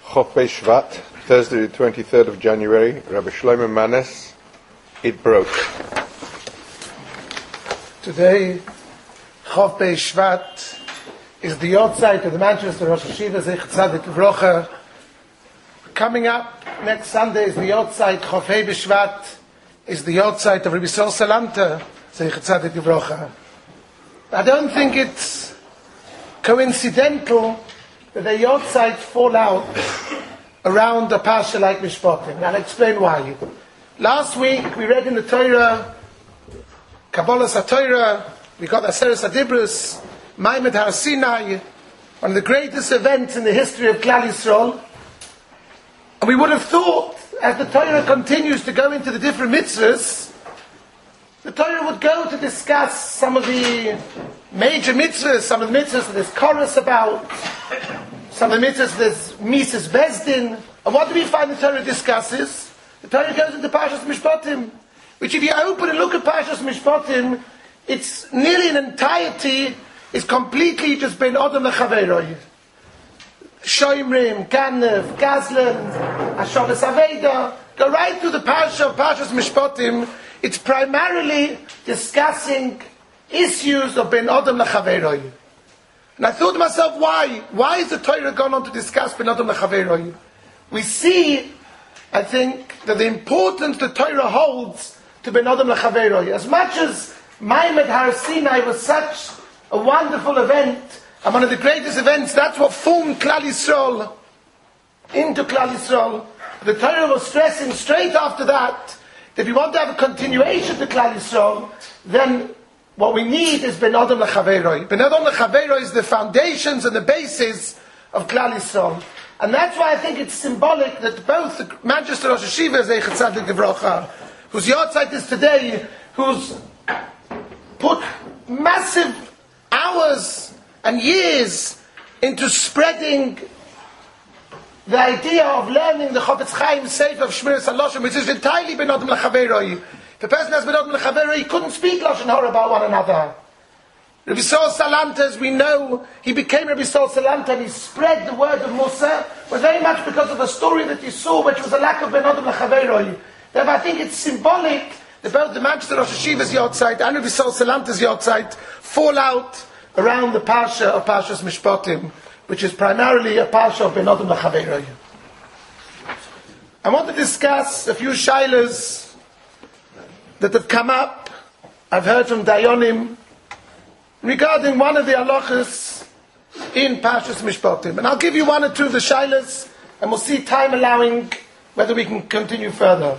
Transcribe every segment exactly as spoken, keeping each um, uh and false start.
Chof Shvat, Thursday the twenty-third of January, Rabbi Shlomo Manes, it broke. Today, Chof Shvat is the Yortzeit of the Manchester Rosh Hashiva Zeich Tzadik Livrocha. Coming up next Sunday is the Yortzeit Chof Shvat, is the Yortzeit of Rabbi Sol Salanta Zeich Tzadik Livrocha. I don't think it's coincidental that the Yortzeit fall out around a parsha like Mishpatim. I'll explain why. Last week we read in the Torah, Kabbalah HaTorah, we got Aseret HaDibros, Maimed Har Sinai, one of the greatest events in the history of Klal Yisrael. And we would have thought, as the Torah continues to go into the different mitzvahs, the Torah would go to discuss some of the major mitzvahs, some of the mitzvahs that there's chorus about, some of the mitzvahs there's Mises Bezdin. And what do we find the Torah discusses? The Torah goes into Parshas Mishpatim, which if you open and look at Parshas Mishpatim, it's nearly in entirety, is completely just Ben Adam Lechaveroi. Shoimrim, Ganev, Gazlan, Hashavas Aveda, go right through the Parsha of Parshas Mishpatim. It's primarily discussing issues of Ben Adam Lechaveroi. And I thought to myself, why? Why is the Torah gone on to discuss Ben Adam Lechaveroi? We see, I think, that the importance the Torah holds to Ben Adam Lechaveroi. As much as Maimed Har Sinai was such a wonderful event, and one of the greatest events, that's what formed Klal Yisrael into Klal Yisrael. The Torah was stressing straight after that, that if we want to have a continuation to Klal Yisrael, then what we need is Ben Adam Lechaveroi. Ben Adam Lechaveroi is the foundations and the basis of Klal Yisrael. And that's why I think it's symbolic that both the Manchester Rosh Hashiva Zeich Tzadik Livrocha, whose Yortzeit is today, who's put massive hours and years into spreading the idea of learning the Chofetz Chaim Sefer of Shmiras HaLashon, which is entirely Ben Adam Lechaveroi. If a person has Ben Adam Lechaveroi, he couldn't speak Lashon Hara about one another. Rabbi Sol Salanta, as we know, he became Rabbi Sol Salanta and he spread the word of Musa, was very much because of a story that he saw, which was a lack of Ben Adam Lechaveroi. Therefore, I think it's symbolic that both the Manchester Rosh Hashiva's Yortzeit and Rabbi Sol Salanta's Yortzeit fall out around the Parsha of Parshas Mishpatim, which is primarily a Parsha of Ben Adam Lechaveroi. I want to discuss a few shaylas that have come up. I've heard from Dayonim regarding one of the halachas in Parshas Mishpatim. And I'll give you one or two of the shaylas, and we'll see, time allowing, whether we can continue further.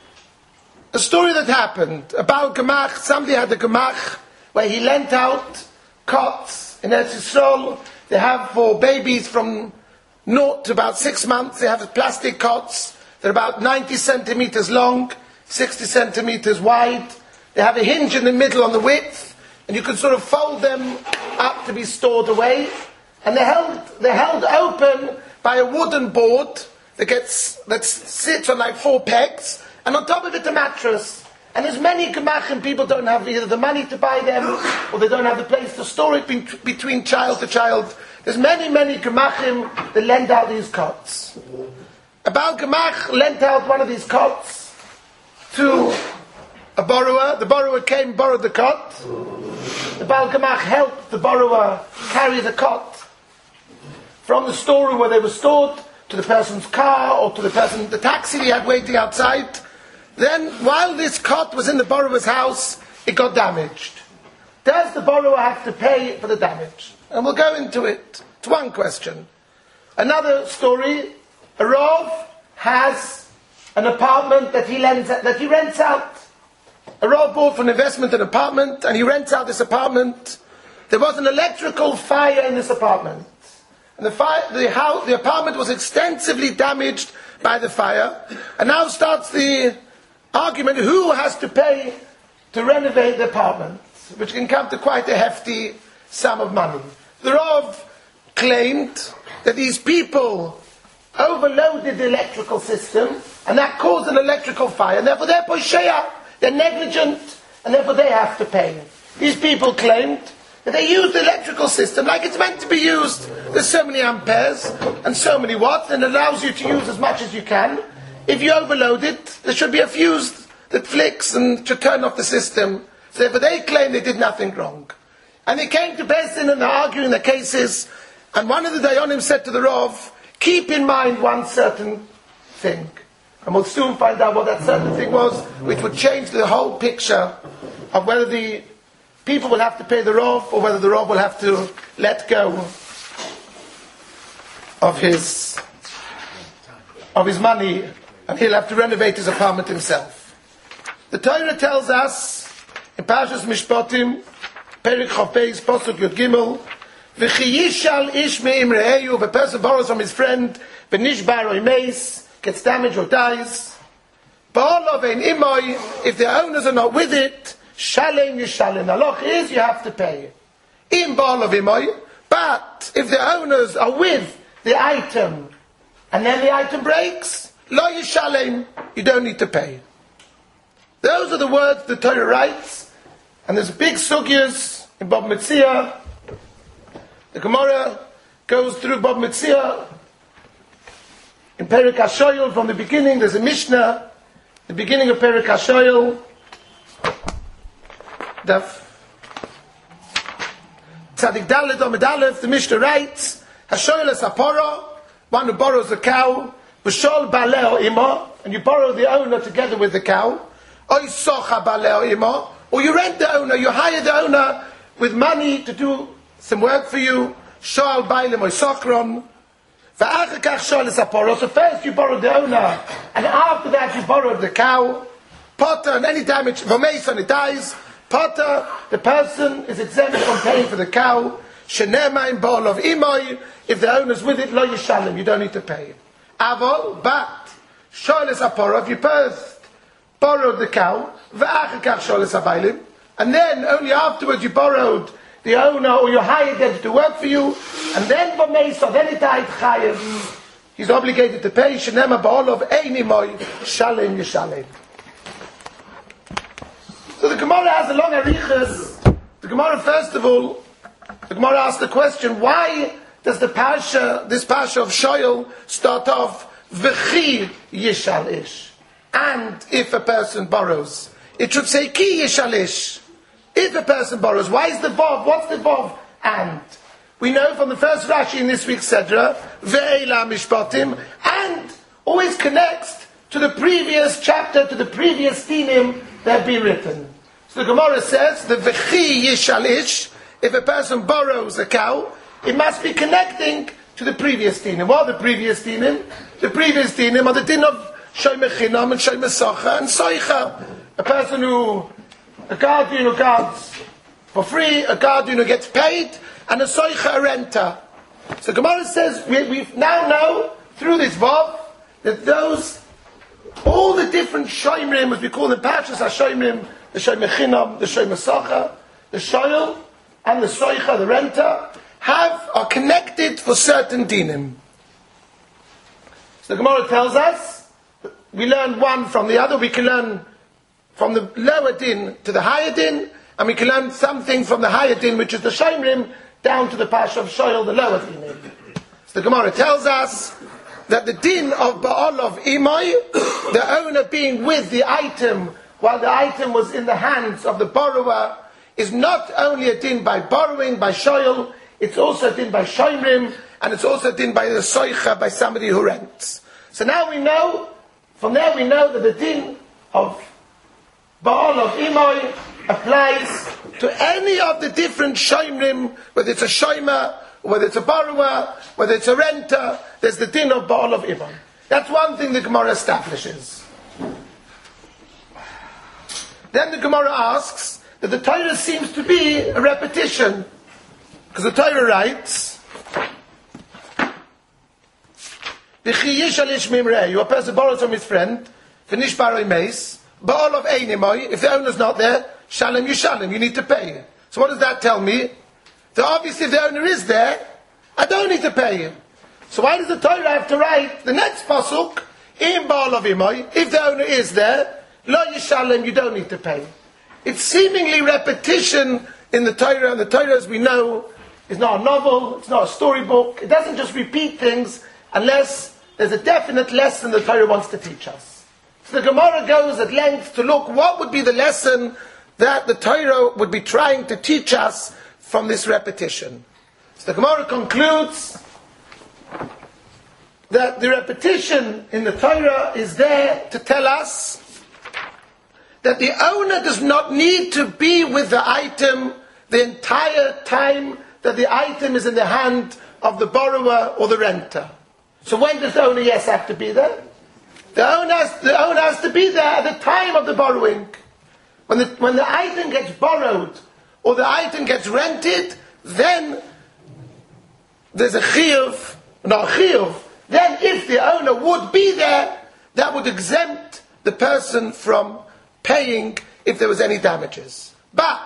A story that happened about Gemach. Somebody had a Gemach where he lent out cots in Eretz Yisrael. They have for babies from naught to about six months. They have plastic cots. They're about ninety centimeters long, sixty centimeters wide. They have a hinge in the middle on the width, and you can sort of fold them up to be stored away. And they're held, they're held open by a wooden board that gets that sits on like four pegs, and on top of it a mattress. And there's many gemachim, people don't have either the money to buy them, or they don't have the place to store it be- between child to child. There's many, many gemachim that lend out these cots. A Baal Gemach lent out one of these cots to a borrower. The borrower came, borrowed the cot. The Baal Gemach helped the borrower carry the cot from the storeroom where they were stored to the person's car, or to the person, the taxi he had waiting outside. Then, while this cot was in the borrower's house, it got damaged. Does the borrower have to pay for the damage? And we'll go into it. It's one question. Another story, a Rav has an apartment that he lends, that he rents out. A Rav bought for an investment an apartment, and he rents out this apartment. There was an electrical fire in this apartment. And the, fire, the, house, the apartment was extensively damaged by the fire. And now starts the argument, who has to pay to renovate the apartment, which can come to quite a hefty sum of money. The Rav claimed that these people overloaded the electrical system, and that caused an electrical fire, and therefore they're posheya, they're negligent, and therefore they have to pay. These people claimed that they use the electrical system like it's meant to be used. There's so many amperes and so many watts, and it allows you to use as much as you can. If you overload it, there should be a fuse that flicks and should turn off the system. So therefore they claim they did nothing wrong. And they came to Beis Din and they're arguing the cases, and one of the Dayanim said to the Rav, keep in mind one certain thing. And we'll soon find out what that certain thing was, which would change the whole picture of whether the people will have to pay the Rav or whether the Rav will have to let go of his of his money, and he'll have to renovate his apartment himself. The Torah tells us in Parshas Mishpatim, Perik Chof Beis, Pasuk Yud Gimel, V'chi yishal ish me'im re'eyu, if a person borrows from his friend, v'nishbar or meis, gets damaged or dies, ba'alav ein imoy, if the owners are not with it, shalem yishalem. The halach is you have to pay. Im ba'alav imoy, but if the owners are with the item, and then the item breaks, lo yishalem, you don't need to pay. Those are the words the Torah writes, and there's big sugyas in Bab Metzia. The Gemara goes through Bab Metzia in Perik HaShoyel from the beginning. There's a Mishnah, the beginning of Perik HaShoyel, Daf Tzadik Dalet Amud Aleph. The Mishnah writes, HaShoyel es hapara, one who borrows a cow, v'shol baleo ima, and you borrow the owner together with the cow, oy socha baleo ima, or you rent the owner, you hire the owner with money to do some work for you, shol bailim oy sokron, v'achakach shol es hapara. So first you borrowed the owner, and after that you borrowed the cow, potter, and any damage, v'meis, it dies, potter, the person is exempt from paying for the cow, shenema in ball of imoy, if the owner's with it, lo yishalem, you don't need to pay. Avol, but, shol es hapara, if you first borrowed the cow, v'achakach shol es habailim, and then only afterwards you borrowed the owner or you hired them to work for you, and then v'meisa, then it died chayev, he's obligated to pay, shenema ba'ol of ein imoy, shalem yishalem. So the Gemara has a long arichas. The Gemara, first of all, the Gemara asks the question, why does the Pasha, this Pasha of Shoyel, start off, V'chi yishal ish? And if a person borrows, it should say, Ki yishal ish. If a person borrows, why is the Vav? What's the Vav? And. We know from the first Rashi in this week's Sedra, Ve'ela mishpatim, and always connects to the previous chapter, to the previous dinim that have been written. So the Gemara says, the V'chi yishal ish, if a person borrows a cow, it must be connecting to the previous dinim. What are the previous dinim? The previous dinim are the din of shoy mechinam and shoy mesacha and soicha. A person who, a guardian who guards for free, a guardian who gets paid, and a soicha, a renter. So Gemara says, we, we now know, through this vav, that those, all the different shoymrim, as we call them, Parshas HaShoymrim, the shoy mechinam, the shoy mesacha, the shoyel, and the soicha, the renter, have, are connected for certain dinim. So the Gemara tells us, we learn one from the other, we can learn from the lower din to the higher din, and we can learn something from the higher din, which is the Shomrim, down to the Pasha of Shoyel, the lower din. So the Gemara tells us that the din of Ba'al of Imoy, the owner being with the item, while the item was in the hands of the borrower, is not only a din by borrowing, by Shoyel, it's also a din by Shomrim, and it's also a din by the Soicha, by somebody who rents. So now we know, from there we know that the din of Ba'al of Imoy applies to any of the different Shomrim, whether it's a Shomer, whether it's a borrower, whether it's a renter, there's the din of Ba'al of Imoy. That's one thing the Gemara establishes. Then the Gemara asks that the Torah seems to be a repetition, because the Torah writes, a person borrows from his friend, finish borrowing mace, Ba'al of Einimoy, if the owner's not there, Shalom Yishalom, you need to pay. So what does that tell me? That obviously if the owner is there, I don't need to pay him. So why does the Torah have to write the next pasuk, in Ba'al of Imoy, if the owner is there, Lo Yishalom, you don't need to pay. It's seemingly repetition in the Torah, and the Torah, as we know, is not a novel, it's not a storybook. It doesn't just repeat things unless there's a definite lesson the Torah wants to teach us. So the Gemara goes at length to look what would be the lesson that the Torah would be trying to teach us from this repetition. So the Gemara concludes that the repetition in the Torah is there to tell us that the owner does not need to be with the item the entire time that the item is in the hand of the borrower or the renter. So when does the owner, yes, have to be there? The owner has, the owner has to be there at the time of the borrowing. When the, when the item gets borrowed or the item gets rented, then there's a chiyuv, not a chiyuv. Then if the owner would be there, that would exempt the person from paying if there was any damages. But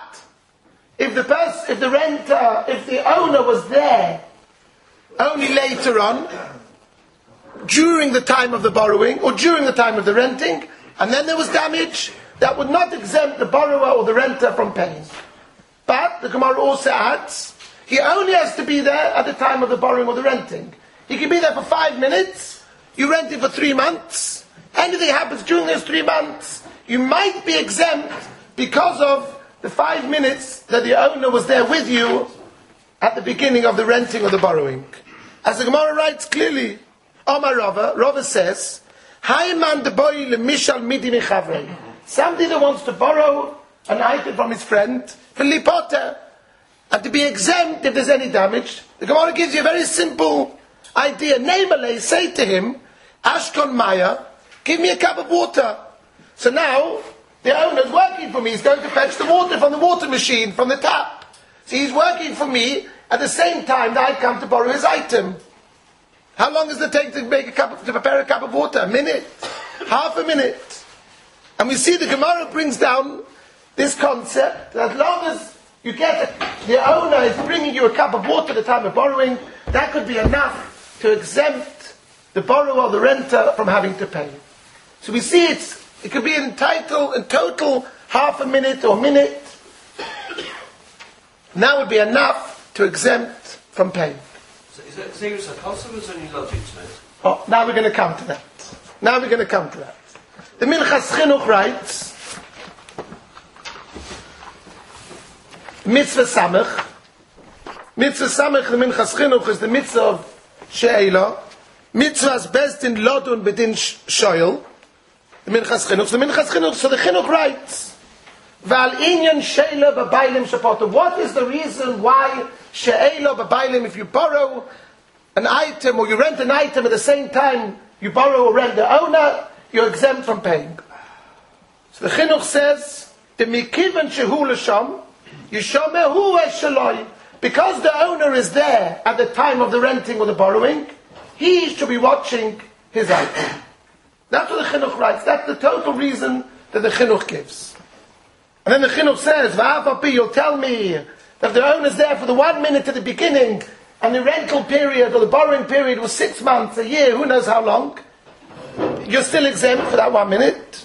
if the pers- if the renter, if the owner was there only later on, during the time of the borrowing or during the time of the renting, and then there was damage, that would not exempt the borrower or the renter from paying. But the Gemara also adds, he only has to be there at the time of the borrowing or the renting. He can be there for five minutes, you rent it for three months, anything happens during those three months, you might be exempt because of the five minutes that the owner was there with you at the beginning of the renting or the borrowing. As the Gemara writes clearly, Omar Rava, Rava says, Hayman de boy le mishal midi michavrei. Somebody that wants to borrow an item from his friend, for lipoter, and to be exempt if there's any damage. The Gemara gives you a very simple idea. Namely, say to him, Ashkon Maya, give me a cup of water. So now, the owner's working for me. He's going to fetch the water from the water machine, from the tap. So he's working for me at the same time that I come to borrow his item. How long does it take to make a cup of, to prepare a cup of water? A minute? Half a minute? And we see the Gemara brings down this concept that as long as you get a, the owner is bringing you a cup of water at the time of borrowing, that could be enough to exempt the borrower or the renter from having to pay. So we see it's It could be in total, in total half a minute or a minute. And that would be enough to exempt from paying. So is that zero sarcasm or is there any logic to it? Oh, now we're going to come to that. Now we're going to come to that. The Minchas Chinuch writes, Mitzvah Samech. Mitzvah Samech, the Minchas Chinuch, is the mitzvah of She'ela. Mitzvah is best in Lodun bedin Shoyel. The Minchas Chinuch. The Minchas Chinuch. So the Chinuch writes, Val inyan she'ela b'baylim shapotu. What is the reason why she'ela b'baylim, if you borrow an item or you rent an item at the same time you borrow or rent the owner, you're exempt from paying. So the Chinuch says, the mikivan shehu l'sham, yishomehu esheloi. Because the owner is there at the time of the renting or the borrowing, he should be watching his item. That's what the Chinuch writes. That's the total reason that the Chinuch gives. And then the Chinuch says, V'afapi, you'll tell me that the owner's there for the one minute at the beginning, and the rental period or the borrowing period was six months, a year, who knows how long. You're still exempt for that one minute.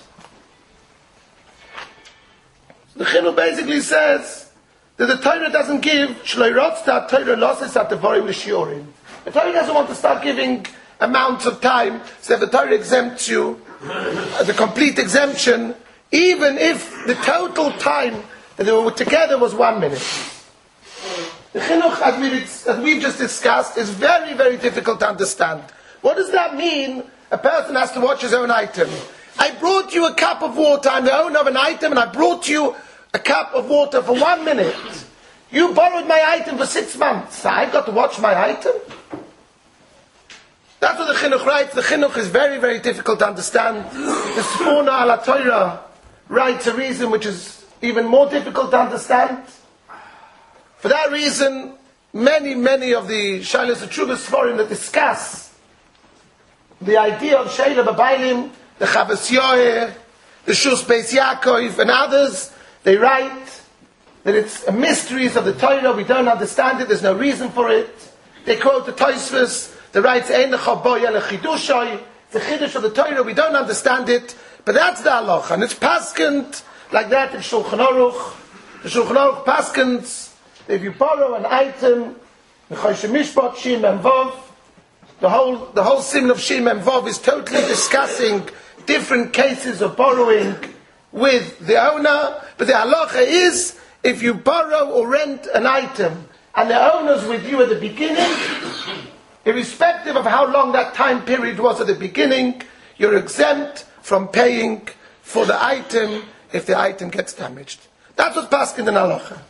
So the Chinuch basically says that the Torah doesn't give Shloi Rotzta Torah Losses at the Vorim L'Shiorim. The Torah doesn't want to start giving amounts of time, so the Torah exempts you, uh, the complete exemption, even if the total time that they were together was one minute. The Chinuch, as we've, as we've just discussed, is very, very difficult to understand. What does that mean? A person has to watch his own item. I brought you a cup of water, I'm the owner of an item, and I brought you a cup of water for one minute. You borrowed my item for six months. I've got to watch my item? That's what the Chinuch writes. The Chinuch is very, very difficult to understand. The Sfona ala Torah writes a reason which is even more difficult to understand. For that reason, many, many of the Shailas U'Tshuvas Sforim that discuss the idea of She'ela B'Baylim, the Chavas Yoher, the Shus Beis Yaakov, and others, they write that it's a mysteries of the Torah. We don't understand it. There's no reason for it. They quote the Tosfos. The writes, Ein lecha ele chidushai. It's a chidush of the Torah. We don't understand it, but that's the halacha, and it's paskent like that in Shulchan Aruch. The Shulchan Aruch paskins, if you borrow an item, the Choshen Mishpat, Shim and Vav, the whole, the whole simon of Shim and Vav is totally discussing different cases of borrowing with the owner, but the halacha is, if you borrow or rent an item, and the owner's with you at the beginning, irrespective of how long that time period was at the beginning, you're exempt from paying for the item if the item gets damaged. That's what's paskin in halacha.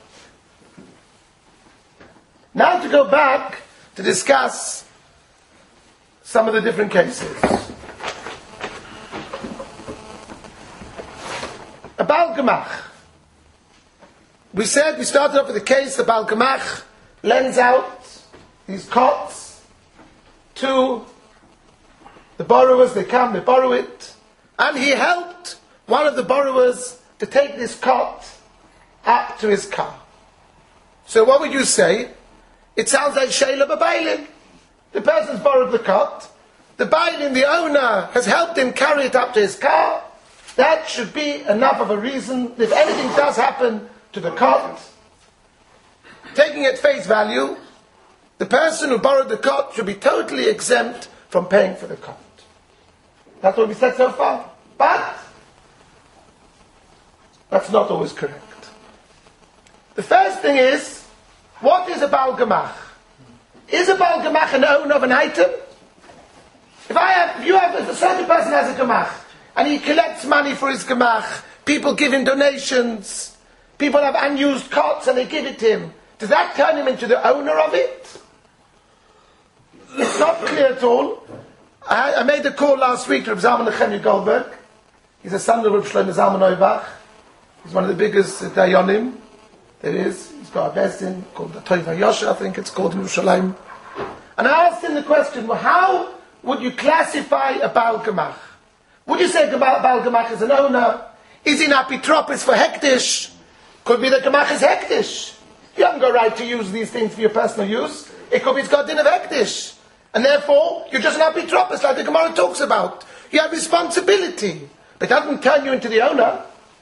Now to go back to discuss some of the different cases. A Baal Gemach. We said, we started off with the case, the Baal Gemach lends out these cots to the borrowers, they come, they borrow it, and he helped one of the borrowers to take this cot up to his car. So what would you say? It sounds like Sheila B'Bailin. The person's borrowed the cot, the Bailin, the owner, has helped him carry it up to his car. That should be enough of a reason, if anything does happen to the cot, taking at face value, the person who borrowed the cot should be totally exempt from paying for the cot. That's what we said so far. But that's not always correct. The first thing is, what is a Baal Gemach? Is a Baal Gemach an owner of an item? If I have, if you have, if a certain person has a Gemach, and he collects money for his Gemach, people give him donations, people have unused cots and they give it to him, does that turn him into the owner of it? It's not clear at all. I, I made a call last week to Reb Zalman Nechemia Goldberg. He's a son of Reb Shlomo Zalman Neubach. He's one of the biggest uh, Dayanim there is. He's got a bezdin called the Tov HaYosher, I think it's called in Yerushalayim. And I asked him the question, well, how would you classify a Baal Gemach? Would you say a Baal Gemach is an owner? Is he an apitropis for hektish? Could be the Gemach is hektish. You haven't got a right to use these things for your personal use. It could be it's got din of hektish. And therefore, you're just an apitropis, like the Gemara talks about. You have responsibility. But it doesn't turn you into the owner.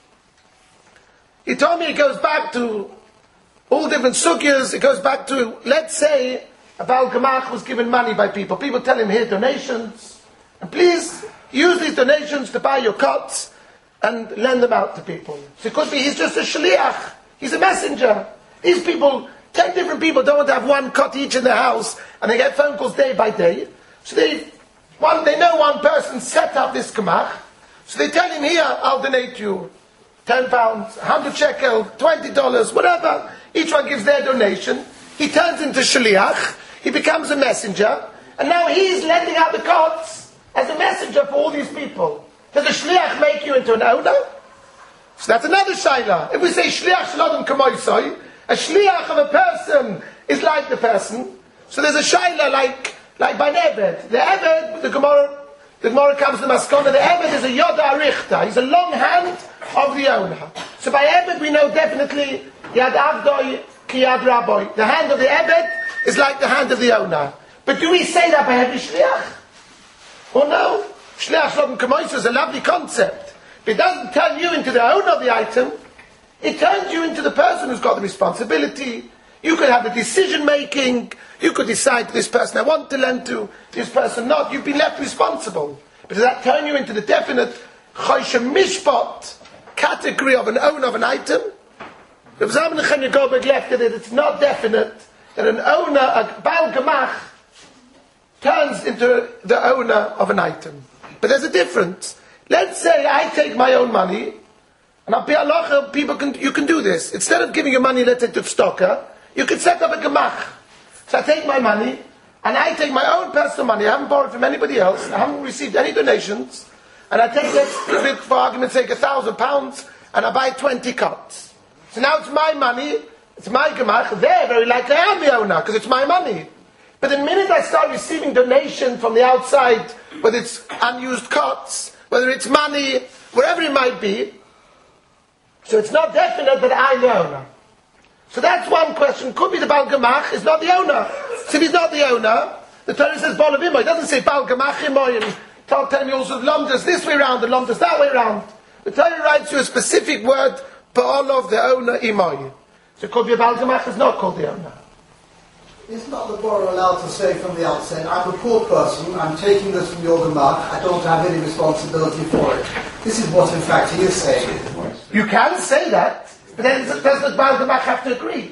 He told me it goes back to all different sugyas. It goes back to, let's say, a Baal Gemach was given money by people. People tell him, here, donations. And please, use these donations to buy your cots and lend them out to people. So it could be he's just a shliach. He's a messenger. These people, ten different people don't want to have one cot each in their house, and they get phone calls day by day. So they, one, they know one person set up this gemach. So they tell him, here, I'll donate you ten pounds, one hundred shekel, twenty dollars, whatever. Each one gives their donation. He turns into shliach. He becomes a messenger. And now he's lending out the cots as a messenger for all these people. Does a shliach make you into an owner? So that's another shayla. If we say shliach shalom kamoisoi, a shliach of a person is like the person. So there's a shayla like like by an Eved. The Eved, the Gemara, the Gemara comes to Maskona. The Eved is a yoda arichta. He's a long hand of the owner. So by Eved we know definitely yad avdoi ki yad rabbi. The hand of the Eved is like the hand of the owner. But do we say that by every shliach? Or no? Shliach shalom kamoisoi is a lovely concept. But it doesn't turn you into the owner of the item. It turns you into the person who's got the responsibility. You could have the decision making. You could decide this person I want to lend to, this person not. You've been left responsible. But does that turn you into the definite Choshen Mishpat category of an owner of an item? Reb Zalman Nechemia Goldberg left it. It's not definite that an owner, a Baal Gemach, turns into the owner of an item. But there's a difference. Let's say I take my own money. And I'll be Allah, people can, you can do this. Instead of giving your money, let's say, to Stocker, you can set up a gemach. So I take my money, and I take my own personal money. I haven't borrowed from anybody else. I haven't received any donations. And I take, let's give it, for argument's sake, a thousand pounds, and I buy twenty cuts. So now it's my money, it's my gemach. There, very likely I am the owner, because it's my money. But the minute I start receiving donation from the outside, whether it's unused cuts, whether it's money, wherever it might be, so it's not definite that I'm the owner. So that's one question. Could be the Baal Gemach is not the owner. So if he's not the owner, the Torah says Baal Avimoy. It doesn't say Baal Gemach Imoy, and tell me also Lomdas this way around and Lomdas that way around. The Torah writes you a specific word, Pa'olov, the owner, imoy. So it could be a Baal Gemach, is not called the owner. Is not the borrower allowed to say from the outset, I'm a poor person, I'm taking this from your Gemach, I don't have any responsibility for it. This is what in fact he is saying. You can say that, but then does the Baal Gemach have to agree?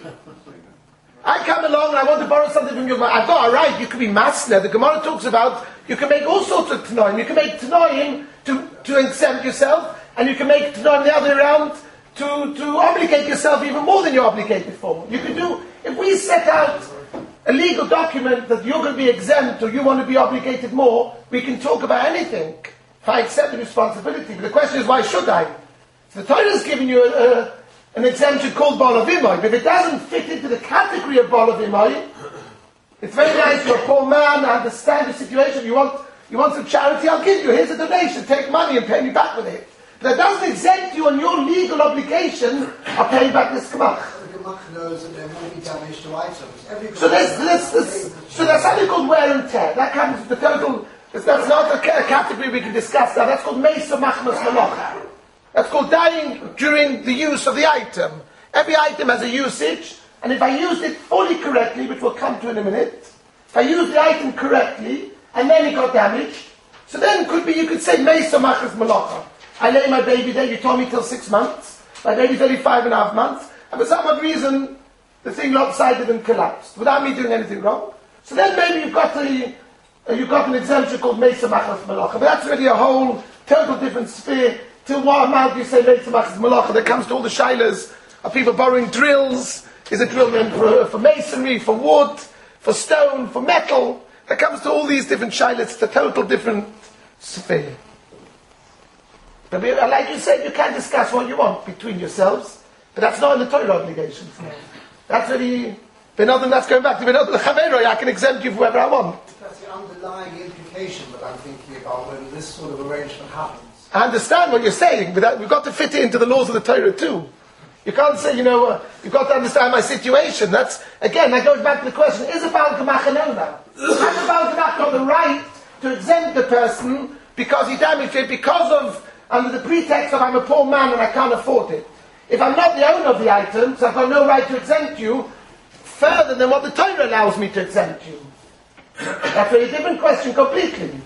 I come along and I want to borrow something from your Gemach. I've got a right, you can be masna. The Gemara talks about, you can make all sorts of tanoim. You can make tanoim to, to exempt yourself, and you can make tanoim the other way around to, to obligate yourself even more than you're obligated for. You can do, if we set out a legal document that you're going to be exempt or you want to be obligated more, we can talk about anything. If I accept the responsibility. But the question is, why should I? So the Torah is giving you a, a, an exemption called Baal of Imoy, but if it doesn't fit into the category of Baal of Imoy, it's very nice, you're a poor man, I understand the situation, you want, you want some charity, I'll give you, here's a donation, take money and pay me back with it. But that doesn't exempt you on your legal obligation of paying back this Gemach. The Gemach knows that there will be damage to items. Every So there's, there's, there's, so there's something called wear and tear. That comes with the total, that's not a, a category we can discuss now. That's called Mesa Machmas Malocha. That's called dying during the use of the item. Every item has a usage, and if I use it fully correctly, which we'll come to in a minute, if I use the item correctly, and then it got damaged, so then it could be, you could say Mesa Machmas Malocha. I lay my baby there, you told me till six months, my baby's only five and a half months, and for some odd reason, the thing lopsided and collapsed, without me doing anything wrong. So then maybe you've got a, uh, you've got an exemption called Mesa Machmas Malocha, but that's really a whole total different sphere. Till what amount do you say Mesa Machmas Malocha? That comes to all the shilas of people borrowing drills. Is a drill meant for, for masonry, for wood, for stone, for metal? That comes to all these different shilas. It's a total different sphere. But we, like you said, you can discuss what you want between yourselves, but that's not in the Torah obligations. That's really, Benodin, that's going back to Benodin Chaveroi, I can exempt you for whoever I want. That's the underlying implication that I'm thinking about when this sort of arrangement happens. I understand what you're saying, but that, we've got to fit it into the laws of the Torah too. You can't say, you know, uh, you've got to understand my situation. That's, again, that goes back to the question, is a Baal Gemach an owner? Has a Baal Gemach got the right to exempt the person because he damaged it, because of, under the pretext of I'm a poor man and I can't afford it? If I'm not the owner of the item, so I've got no right to exempt you further than what the Torah allows me to exempt you. That's a very different question completely.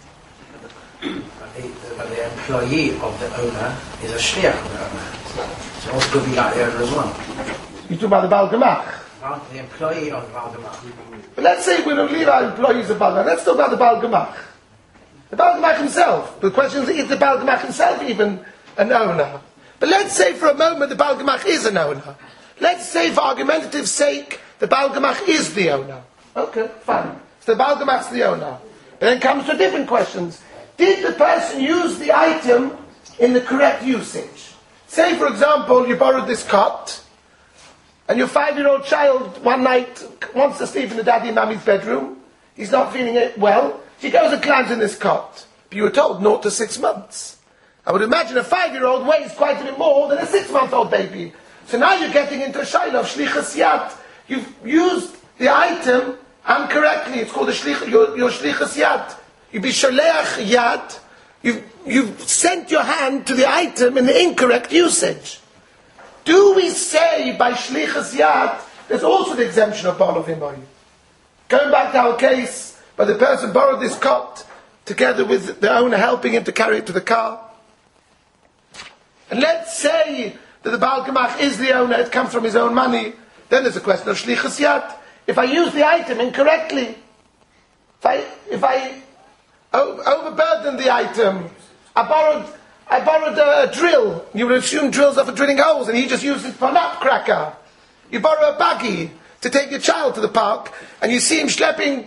But the, but the employee of the owner is a shliach of the owner. So it could be like the owner as well. You talk about the Baal Gemach. Well, the employee of the Baal Gemach. But let's say we don't leave our employees of Baal Gemach. Let's talk about the Baal Gemach. The Baal Gemach himself. The question is, is the Baal Gemach himself even an owner? But let's say for a moment the Baal Gemach is an owner. Let's say for argumentative sake the Baal Gemach is the owner. Okay, fine. So the Baal Gemach's the owner. But then comes to different questions. Did the person use the item in the correct usage? Say, for example, you borrowed this cot, and your five-year-old child one night wants to sleep in the daddy and mommy's bedroom. He's not feeling it well. She goes and climbs in this cot. But you were told naught to six months. I would imagine a five-year-old weighs quite a bit more than a six-month-old baby. So now you're getting into a shayla of shlichus yad. You've used the item incorrectly. It's called a shlich, your, your shlichus yad. You be sholeach yad. You've, you've sent your hand to the item in the incorrect usage. Do we say by shlichus yad, there's also the exemption of Baal of Imoy? Going back to our case, where the person borrowed this cot, together with the owner helping him to carry it to the car. And let's say that the Baal Gemach is the owner, it comes from his own money, then there's a question of shlichus yad. If I use the item incorrectly, if I, if I overburden the item, I borrowed, I borrowed a, a drill, you would assume drills are for drilling holes, and he just used it for a nutcracker. You borrow a buggy to take your child to the park, and you see him schlepping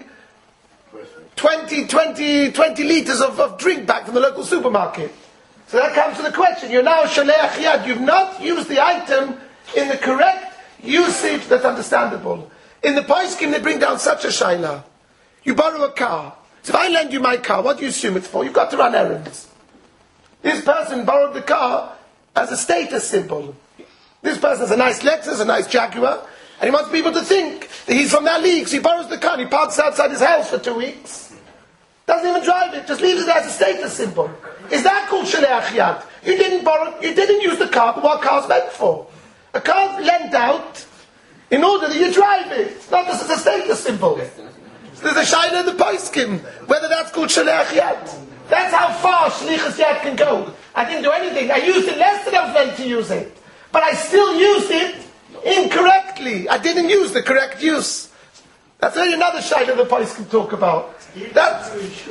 twenty, twenty, twenty litres of, of drink back from the local supermarket. So that comes to the question, you're now shaleach yad, you've not used the item in the correct usage that's understandable. In the Poskim they bring down such a shayla. You borrow a car. So if I lend you my car, what do you assume it's for? You've got to run errands. This person borrowed the car as a status symbol. This person has a nice Lexus, a nice Jaguar, and he wants people to think that he's from that league, so he borrows the car and he parks outside his house for two weeks. Doesn't even drive it, just leaves it as a status symbol. Is that called Shaleach Yad? You didn't borrow, you didn't use the car, but what car's meant for? A car's lent out in order that you drive it, not just as a status symbol. So there's a shayla in the poskim, whether that's called Shaleach Yad. That's how far Shlichus Yad can go. I didn't do anything. I used it less than I was meant to use it. But I still used it incorrectly. I didn't use the correct use. That's really another shayla the poskim talk about. That's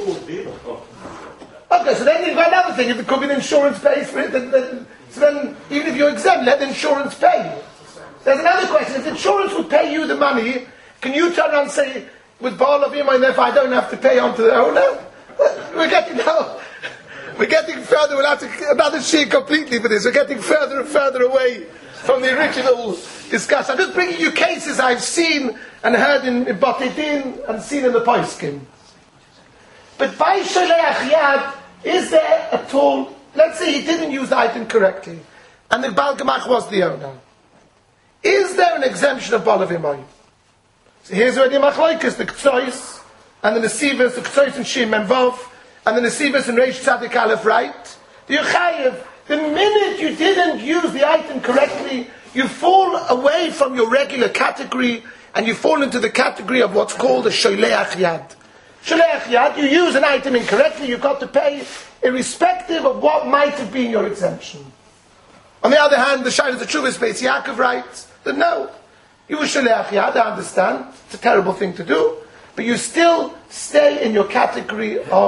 okay, so then you've got another thing. If it could be the insurance pays for it, then, then, so then even if you're exempt, let the insurance pay. There's another question. If the insurance would pay you the money, can you turn around and say, with Baal Avim, and therefore I don't have to pay on to the owner? We're getting now, we're getting further, we'll have to, another sheet completely for this, we're getting further and further away from the original discussion. I'm just bringing you cases I've seen and heard in, in Batei Din and seen in the Poskim. But by Shaleach Yad, is there at all, let's say he didn't use the item correctly, and the Baal Gemach was the owner. Is there an exemption of Baal Avim? So here's where the Machlokes, the Ktsois, and the Nesivos, the Ktsois and Shim and Vov, and the Nesivos and Reish Tzadik Aleph, right? The Yochayev, the minute you didn't use the item correctly, you fall away from your regular category, and you fall into the category of what's called a Shaleach Yad. Shaleach Yad, you use an item incorrectly, you've got to pay, irrespective of what might have been your exemption. On the other hand, the Shayla the Chuvah Beis Yaakov writes that no, you were Shaleach Yad, I understand, it's a terrible thing to do, but you still stay in your category of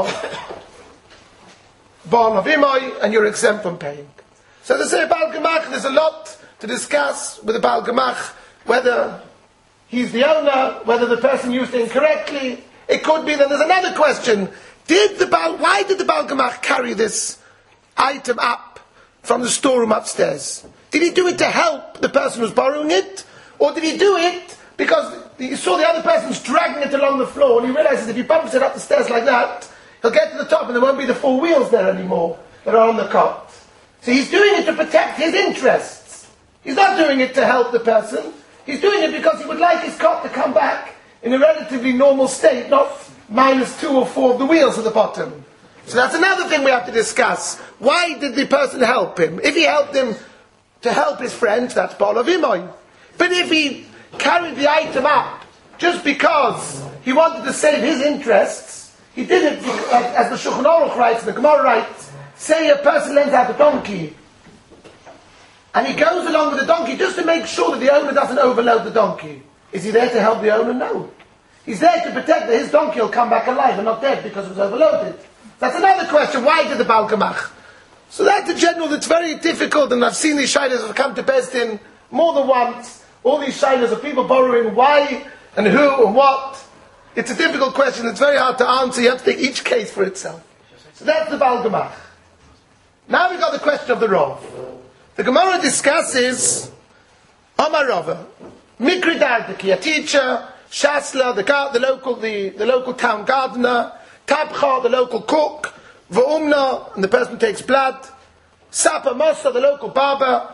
Baal Avimai, and you're exempt from paying. So they say Baal Gemach, there's a lot to discuss with the Baal Gemach, whether he's the owner, whether the person used it incorrectly. It could be that there's another question. Did the Baal, why did the Baal Gemach carry this item up from the storeroom upstairs? Did he do it to help the person who's borrowing it? Or did he do it because he saw the other person's dragging it along the floor, and he realizes if he bumps it up the stairs like that, he'll get to the top and there won't be the four wheels there anymore that are on the cot. So he's doing it to protect his interests. He's not doing it to help the person. He's doing it because he would like his cot to come back in a relatively normal state, not minus two or four of the wheels at the bottom. So that's another thing we have to discuss. Why did the person help him? If he helped him to help his friends, that's Baal Avimai. But if he carried the item up just because he wanted to save his interests, he did it, as the Shulchan Aruch writes, the Gemara writes, say a person lends out a donkey, and he goes along with the donkey just to make sure that the owner doesn't overload the donkey. Is he there to help the owner? No. He's there to protect that his donkey will come back alive and not dead because it was overloaded. That's another question. Why did the Baal Gemach? So that's a general that's very difficult, and I've seen these shaylas have come to Beis Din more than once. All these shaylas of people borrowing why and who and what. It's a difficult question. It's very hard to answer. You have to take each case for itself. So that's the Baal Gemach. Now we've got the question of the Rav. The Gemara discusses Amar Rava, Mikri Dardaki, a teacher, Shasla, the, gar- the local the, the local town gardener, Tabcha, the local cook, V'umna, and the person who takes blood, Sapa Mosa, the local barber,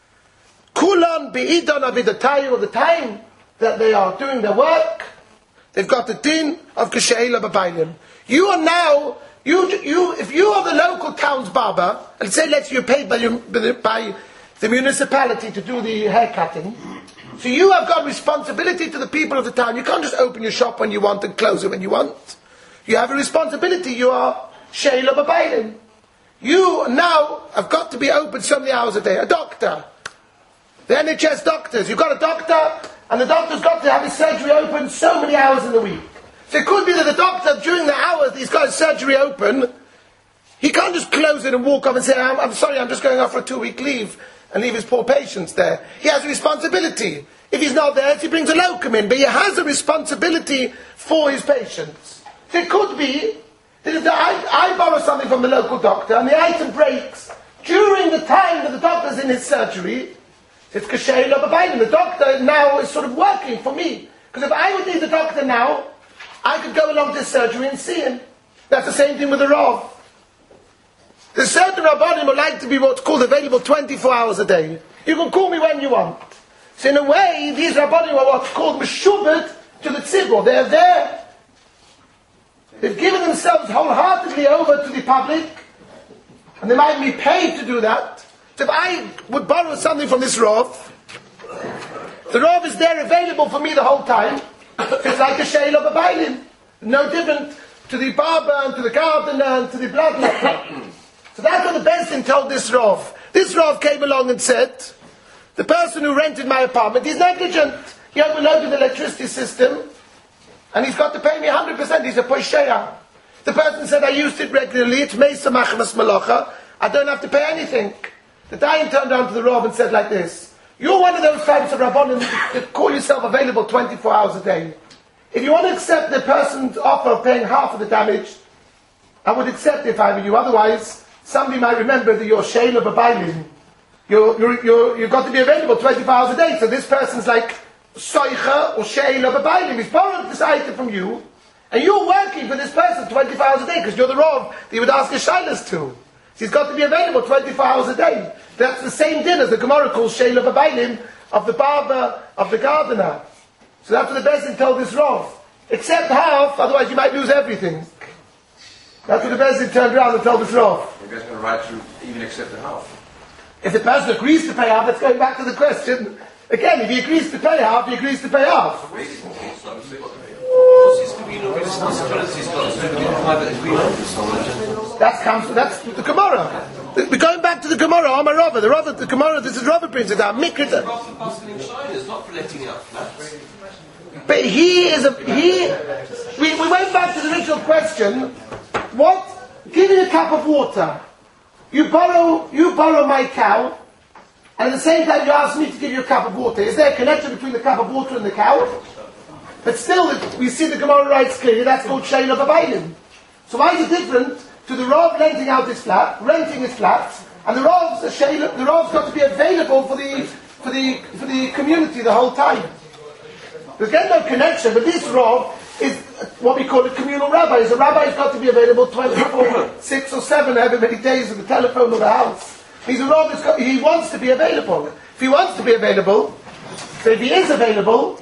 Kulan Be'idon Avidatayu, the time that they are doing their work, they've got the din of Kisheila Babaylim. You are now, you, you, if you are the local town's barber, and say let's you're paid by, your, by the municipality to do the hair cutting, so you have got responsibility to the people of the town. You can't just open your shop when you want and close it when you want. You have a responsibility. You are Sheila Babaylim. You now have got to be open so many hours a day. A doctor. The N H S doctors. You've got a doctor, and the doctor's got to have his surgery open so many hours in the week. So it could be that the doctor, during the hours that he's got his surgery open, he can't just close it and walk off and say, I'm, I'm sorry, I'm just going off for a two-week leave, and leave his poor patients there. He has a responsibility. If he's not there, he brings a locum in, but he has a responsibility for his patients. So it could be that if the, I, I borrow something from the local doctor, and the item breaks during the time that the doctor's in his surgery, it's kashay lo b'bayim. The doctor now is sort of working for me. Because if I would need the doctor now, I could go along to his surgery and see him. That's the same thing with the Rav. There's certain Rabbanim who like to be what's called available twenty-four hours a day. You can call me when you want. So in a way, these Rabbanim are what's called meshubed to the tzibur. They're there They've given themselves wholeheartedly over to the public, and they might be paid to do that. So if I would borrow something from this Rav, the Rav is there available for me the whole time. It's like a sheil of a bailim. No different to the barber and to the gardener and to the bloodletter. So that's what the Beis Din told this Rav. This Rav came along and said, the person who rented my apartment is negligent. He overloaded the electricity system, and he's got to pay me one hundred percent. He's a poisheya. The person said, I used it regularly. It's meisa machmas malacha. I don't have to pay anything. The Dayan turned around to the Rav and said like this, you're one of those types of Rabbanim that call yourself available twenty-four hours a day. If you want to accept the person's offer of paying half of the damage, I would accept it if I were you. Otherwise, somebody might remember that you're sheil of a bailim. You're, you're, you're, you've got to be available twenty-four hours a day. So this person's like soicha or sheil of a bailim. He's borrowed this item from you, and you're working for this person twenty-four hours a day because you're the Rav that you would ask a shailas to. So he's got to be available twenty-four hours a day. That's the same din as the Gemara calls sheil of a bailim, of the barber, of the gardener. So that's what the Beis Din told this Rav. Accept half, otherwise you might lose everything. That's what the Beis Din turned around and told this Rav. The guy's going to right to even accept the half. If the person agrees to pay half, that's going back to the question. Again, if he agrees to pay half, he agrees to pay half. What's his communal responsibilities got to do with the private agreement with someone? That's comes. That's the Gemara. We're going back to the Gemara. I'm a Rava. The Rava, the Gemara. This is Rava brings it down. Mikra. Rather than bustling shiners, not for letting out flats. But he is a he. We, we went back to the original question. What? Give me a cup of water. You borrow. You borrow my cow, and at the same time you ask me to give you a cup of water. Is there a connection between the cup of water and the cow? But still, we see the Gemara writes clearly that's called sheil of a bailim. So why is it different to the Rav renting out his flat, renting his flat, and the Rav's a sheil, the Rav's got to be available for the for the for the community the whole time. There's again no connection, but this Rav is what we call a communal rabbi. He's a rabbi who's got to be available twenty-four, six or seven, however many days of the telephone or the house. He's a Rav who's got, he wants to be available. If he wants to be available, so if he is available,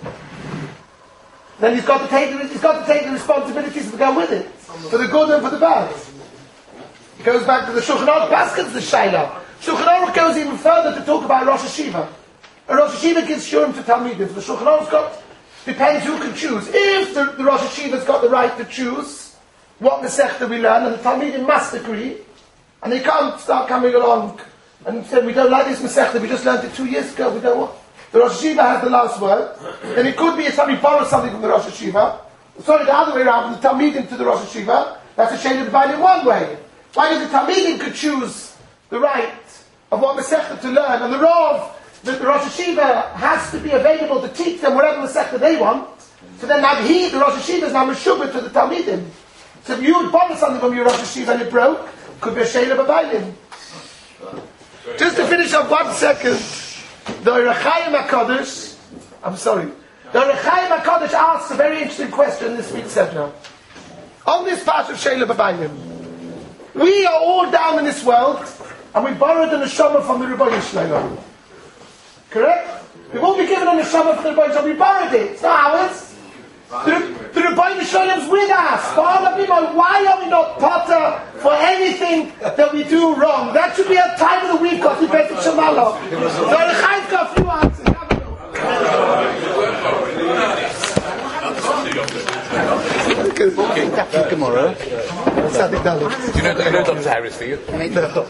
then he's got to take the, he's got to take the responsibilities that go with it, for the good and for the bad. It goes back to the Shulchan Aruch Paskins, the Shaila. Shulchan Aruch goes even further to talk about Rosh Hashiva. A Rosh Hashiva gives shurim to Talmidim. The Shulchan Aruch's got, depends who can choose. If the, the Rosh Hashiva's got the right to choose what Masechta we learn, and the Talmidim must agree, and they can't start coming along and say, we don't like this Masechta, we just learned it two years ago, we don't want. The Rosh Hashiva has the last word, and it could be if somebody borrows something from the Rosh Hashiva, sorry, the other way around, from the Talmidim to the Rosh Hashiva, that's a shade of divided in one way. Why does the Talmidim could choose the right of what Masechta to learn, and the Rav, the, the Rosh Hashiva has to be available to teach them whatever Masechta they want, so then now he, the Rosh Hashiva, is now Meshubah to the Talmidim. So if you would borrow something from your Rosh Hashiva and it broke, could be a shade of a bailim. Just to finish off one second, the Rechaim HaKadosh, I'm sorry, the Rechaim HaKadosh asks a very interesting question in this week's seminar. On this part of Sheila B'Bayim, we are all down in this world, and we borrowed the neshama from the Rebbeinu Shlomo. Correct? We've all been given a neshama from the Rebbeinu Shlomo. We borrowed it. It's not ours. The, the Rebbeinu Shlomo's with us. Why are we not potter for anything that we do wrong? That should be a time of the week of the Beit Shemalach. So the Chay's got a few answers. Tomorrow. Sadik Dalit. Do you know, you know Doctor Harris, do you?